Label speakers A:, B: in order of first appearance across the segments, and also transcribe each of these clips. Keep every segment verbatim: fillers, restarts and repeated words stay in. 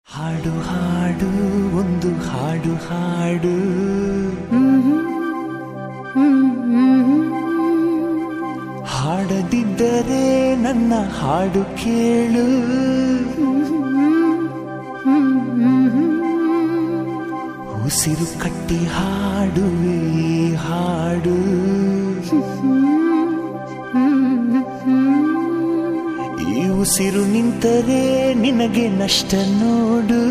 A: ಹಾಡು ಹಾಡು ಒಂದು ಹಾಡು ಹಾಡು ಹಾಡದಿದ್ದರೆ ನನ್ನ ಹಾಡು ಕೇಳು. ಉಸಿರು ಕಟ್ಟಿ ಹಾಡುವೆ ಹಾಡು. ಈ ಉಸಿರು ನಿಂತರೆ ನಿನಗೆ ನಷ್ಟ ನೋಡು.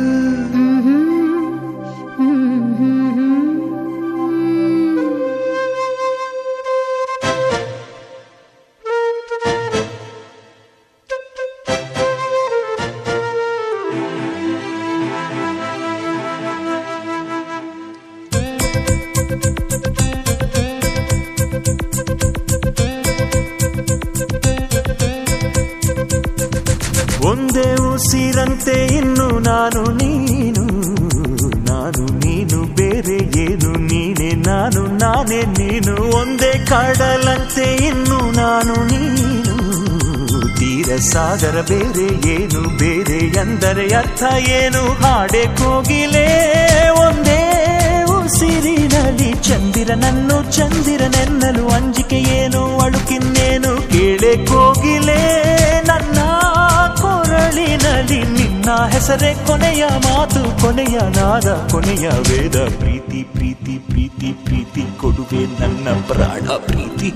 A: ಒಂದೇ ಉಸಿರಂತೆ ಇನ್ನು ನಾನು ನೀನು, ನಾನು ನೀನು ಬೇರೆ ಏನು, ನೀನೆ ನಾನು ನಾನೇ ನೀನು. ಒಂದೇ ಕಡಲಂತೆ ಇನ್ನು ನಾನು ನೀನು, ತೀರ ಸಾಗರ ಬೇರೆ ಏನು, ಬೇರೆ ಎಂದರೆ ಅರ್ಥ ಏನು. ಹಾಡೆ ಕೋಗಿಲೆ ಒಂದೇ ಉಸಿರಿನಲ್ಲಿ ಚಂದಿರನನ್ನು ಚಂದಿರನೆನ್ನಲು ಅಂಜಿಕೆ ಏನು, ಅಳುಕಿನ್ನೇನು. ಕೇಳೆ ಕೋಗಿಲೆ ನನ್ನ ಕೊರಳಿನಲ್ಲಿ ನಿನ್ನ ಹೆಸರೇ ಕೊನೆಯ ಮಾತು, ಕೊನೆಯ ನಾದ, ಕೊನೆಯ ವೇದ. ಪ್ರೀತಿ ಪ್ರೀತಿ ಪ್ರೀತಿ ಪ್ರೀತಿ ಕೊಡುವೆ ನನ್ನ ಪ್ರಾಣ ಪ್ರೀತಿ.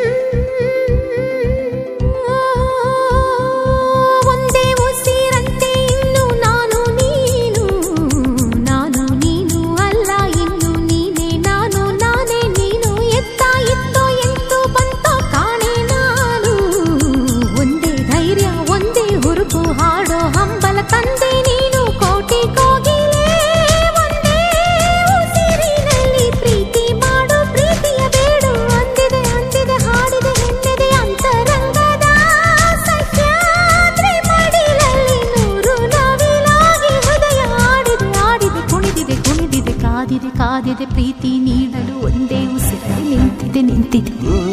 B: ಒಂದೇ ಉಸಿರಂತೆ ಇನ್ನು ನಾನು ನೀನು, ನಾನು ನೀನು ಅಲ್ಲ ಇನ್ನು ನೀನೆ ನಾನು ನಾನೇ ನೀನು. ಎತ್ತ ಇತ್ತೋ ಎಂತೋ ಬಂತೋ ಕಾಣೆ ನಾನು, ಒಂದೇ ಧೈರ್ಯ ಒಂದೇ ಹುರುಪು ಹಾಡೋ ಹಂಬಲ ತಂದೆ ನೀನು. ಕೋಟಿ ಕೋಗಿಲೆ ಒಂದೇ ಉಸಿರಿನಲ್ಲಿ ಪ್ರೀತಿ ಮಾಡು ಪ್ರೀತಿಯ ಬೇಡು. ಅಂದಿದೆ ಅಂದಿದೆ ಹಾಡಿದೆ ಹೆಣ್ಣೆದೆ ಅಂತರಂಗದ ಸಹ್ಯಾದ್ರಿ ಮಡಿಲಲ್ಲಿ ನೂರು ನವಿಲಾಗಿ ಹೃದಯ ಆಡಿದೆ ಆಡಿದೆ ಕುಣಿದಿದೆ ಕುಣಿದಿದೆ ಕಾದಿದೆ ಕಾದಿದೆ ಪ್ರೀತಿ ನೀಡಲು. ಒಂದೇ ಉಸಿರಲ್ಲಿ ನಿಂತಿದೆ ನಿಂತಿದೆ.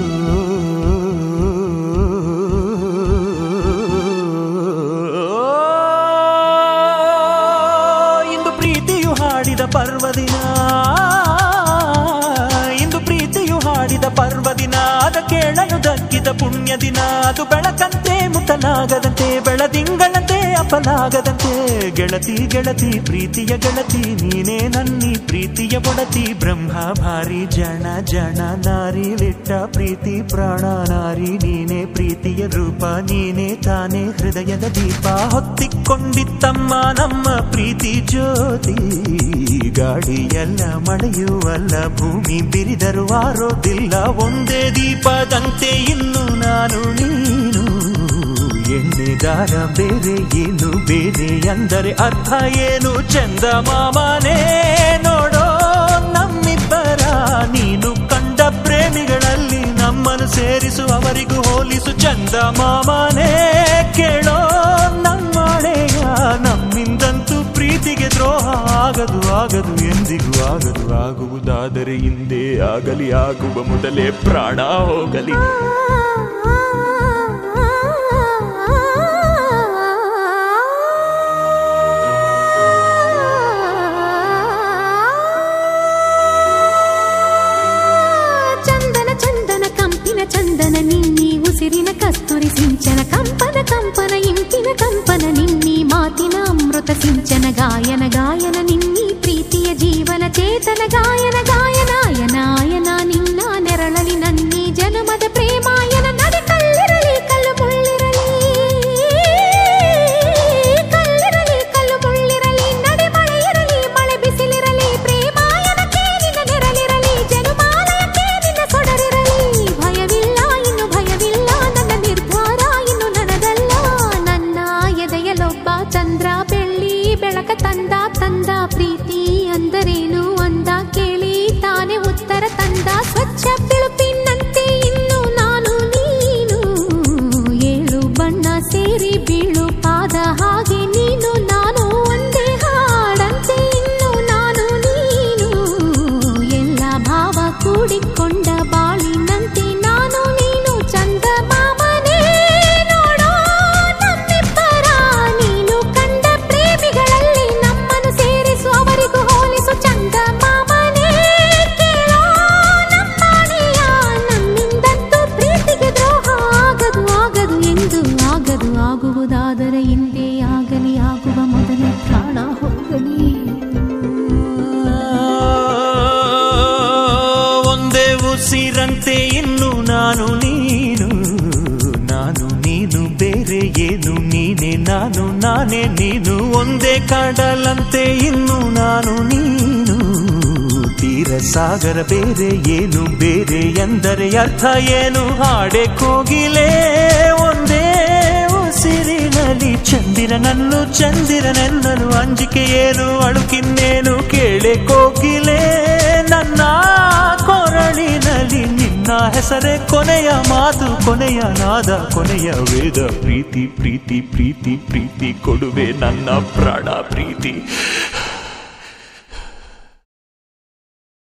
A: ಇಂದು ಪ್ರೀತಿಯು ಹಾಡಿದ ಪರ್ವದಿನ, ಇಂದು ಪ್ರೀತಿಯು ಹಾಡಿದ ಪರ್ವದಿನ. ಅದ ಕೇಳಲು ದಕ್ಕಿದ ಪುಣ್ಯ ದಿನ. ಅದು ಬೆಳಕಂತೆ ಮುಟ್ಟಲಾಗದಂತೆ, ಬೆಳದಿಂಗಳಂತೆ ಅಪಲಾಗದಂತೆ. ಗೆಳತಿ ಗೆಳತಿ ಪ್ರೀತಿಯ ಗೆಳತಿ ನೀನೇ ನನ್ನಿ ಪ್ರೀತಿಯ ಒಡತಿ. ಬ್ರಹ್ಮ ಭಾರಿ ಜನ ಜನ ನಾರಿ ಲಿಟ್ಟ ಪ್ರೀತಿ ಪ್ರಾಣ ನಾರಿ ನೀನೇ. ಪ್ರೀತಿಯ ರೂಪ ನೀನೇ ತಾನೇ ಹೃದಯದ ದೀಪ. ಹೊತ್ತಿಕೊಂಡಿತ್ತಮ್ಮ ನಮ್ಮ ಪ್ರೀತಿ ಜ್ಯೋತಿ. ಗಾಳಿಯಲ್ಲ ಮಳೆಯೂ ಅಲ್ಲ ಭೂಮಿ ಬಿರಿದರೂ ಆರೋದಿಲ್ಲ. ಒಂದೇ ದೀಪದಂತೆ ಇನ್ನು ನಾನು ನೀನು, ಎಣ್ಣೆದಾರ ಬೇರೆ ಏನು, ಬೇರೆ ಎಂದರೆ ಅರ್ಥ ಏನು. ಚಂದ ಮಾಮನೇ ನೋಡೋ ನಮ್ಮಿಬ್ಬರ, ನೀನು ಕಂಡ ಪ್ರೇಮಿಗಳಲ್ಲಿ ನಮ್ಮನ್ನು ಸೇರಿಸು ಅವರಿಗೂ ಹೋಲಿಸು. ಚಂದ ಮಾಮನೇ ಕೇಳೋ ನಮ್ಮಳೆಯ, ನಮ್ಮಿಂದಂತೂ ಪ್ರೀತಿಗೆ ದ್ರೋಹ ಆಗದು ಆಗದು ಎಂದಿಗೂ ಆಗದು. ಆಗುವುದಾದರೆ ಹಿಂದೆ ಆಗಲಿ, ಆಗುವ ಮೊದಲೇ ಪ್ರಾಣ ಹೋಗಲಿ.
B: ಚಂದನ ಚಂದನ ಕಂಪಿನ ಚಂದನ ನಿನ್ನಿ ಉಸಿರಿನ ಕಸ್ತೂರಿ ಸಿಂಚನ. ಕಂಪನ ಕಂಪನ ಇಂಪಿನ ಕಂಪನ ನಿನ್ನಿ ಮಾತಿನ ಅಮೃತ ಸಿಂಚನ. ಗಾಯನ ಗಾಯನ ನಿನ್ನಿ ಪ್ರೀತಿಯ ಜೀವನ ಚೇತನ. ಗಾಯನ ಗಾಯನಾಯನ ಆಯನ ನಿನ್ನ ನೆರಳಲಿ ನನ್ನಿ ಜನುಮದ ಪ್ರೇಮಾಯನ. ನಡೆ ಕಲ್ಲಿರಲಿ ಕಲ್ಲು ಮುಳ್ಳಿರಲಿ, ಕಲ್ಲಿರಲಿ ಕಲ್ಲು ಮುಳ್ಳಿರಲಿ. ನಡೆ ಮಳೆ ಇರಲಿ ಮಳೆ ಬಿಸಿಲಿರಲಿ, ಪ್ರೇಮಾಯನಕ್ಕೆ ನಿನ್ನ ನೆರಳಿರಲಿ. ಜನುಮಾಲಯಕ್ಕೆ ನಿನ್ನ ಸೊಡರಿರಲಿ. ಭಯವಿಲ್ಲ ಇನ್ನು ಭಯವಿಲ್ಲ, ನನ್ನ ನಿರ್ಧಾರ ಇನ್ನು ನನದಲ್ಲ. ನನ್ನ ಎದೆಯಲೊಬ್ಬ ಚಂದ್ರ ಬೆಳ್ಳಿ ಬೆಳಕ ತಂದ ತಂದ. ಪ್ರೀತಿ ಅಂದರೇನು ಅಂದ ಕೇಳಿ ತಾನೇ ಉತ್ತರ ತಂದ. ಸ್ವಚ್ಛ ಬಿಳುಪಿನಂತೆ ಇನ್ನು ನಾನು ನೀನು, ಏಳು ಬಣ್ಣ ಸೇರಿ ಬೀಳು ಪಾದ ಹಾಗೆ ನೀನು ನಾನು. ಒಂದೇ ಹಾಡಂತೆ ಇನ್ನು ನಾನು ನೀನು, ಎಲ್ಲ ಭಾವ ಕೂಡಿಕೊಂಡ ಬಾಳಿನಂತೆ ನಾನು ನೀನು. ಚಂದ ಮಾಮನೇ ನೋಡೋ ನಮ್ಮಿಬ್ಬರ, ನೀನು ಕಂಡ ಪ್ರೇಮಿಗಳಲ್ಲಿ
A: ನಾನೇ ನೀನು ಒಂದೇ ಕಾಡಲಂತೆ ಇನ್ನು ನಾನು ನೀನು ತೀರ ಸಾಗರ ಬೇರೆ ಏನು ಬೇರೆ ಎಂದರೆ ಅರ್ಥ ಏನು ಹಾಡೆ ಕೋಗಿಲೆ ಒಂದೇ ಉಸಿರಿನಲ್ಲಿ ಚಂದಿರನನ್ನು ಚಂದಿರನೆನ್ನಲು ಅಂಜಿಕೆ ಏನು ಅಳುಕಿನ್ನೇನು ಕೇಳೆ ಕೋಗಿಲೆ ನನ್ನ ಕೊರಳಿನಲ್ಲಿ ನಿನ್ನ ಹೆಸರೇ ಕೊನೆಯ ಮಾತು ಕೊನೆಯ ನಾದ ಕೊನೆಯ ವೇದ ಪ್ರೀತಿ ಪ್ರೀತಿ ಪ್ರೀತಿ ಪ್ರೀತಿ ಕೊಡುವೆ ನನ್ನ ಪ್ರಾಣ ಪ್ರೀತಿ